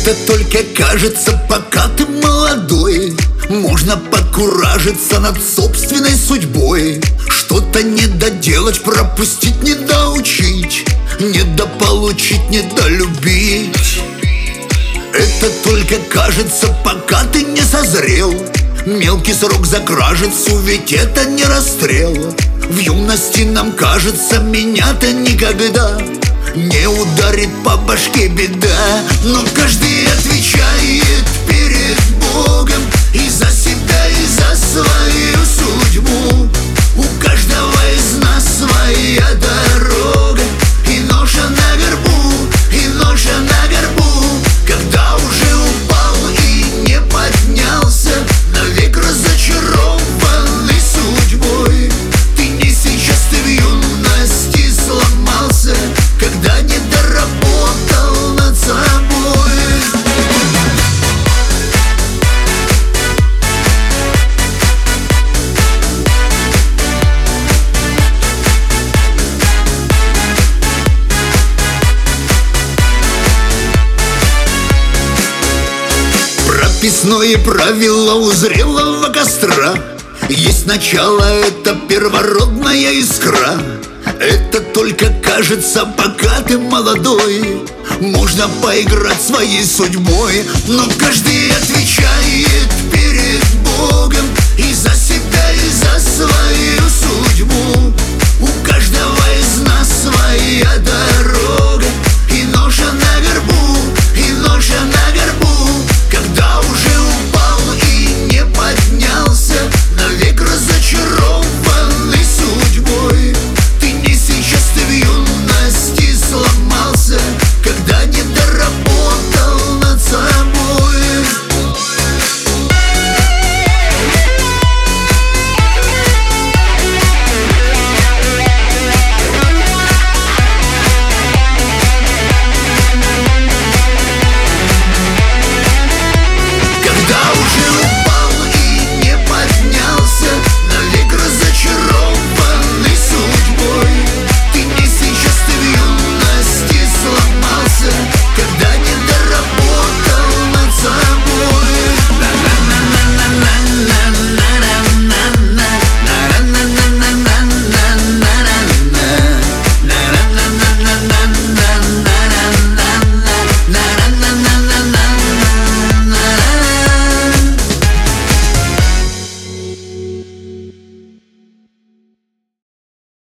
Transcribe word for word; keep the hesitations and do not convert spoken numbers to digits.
Это только кажется, пока ты молодой. Можно покуражиться над собственной судьбой, что-то недоделать, пропустить, недоучить, недополучить, недолюбить. Это только кажется, пока ты не созрел. Мелкий срок за кражицу, ведь это не расстрел. В юности нам кажется, меня-то никогда не ударит по башке беда. Но каждый отвечает перед Богом и за себя, и за свою судьбу. У каждого из нас своя дорога, и ноша на горбу, и ноша на горбу. Когда уже упал и не поднялся, навек разочарованный судьбой. Ты не сейчас, ты в юности сломался, когда не доработал над собой. Прописное правило у зрелого костра: есть начало, это первородная искра. Это только кажется, пока ты молодой. Можно поиграть своей судьбой, но каждый отвечает перед Богом и за себя, и за свою судьбу. У каждого из нас своя дорога,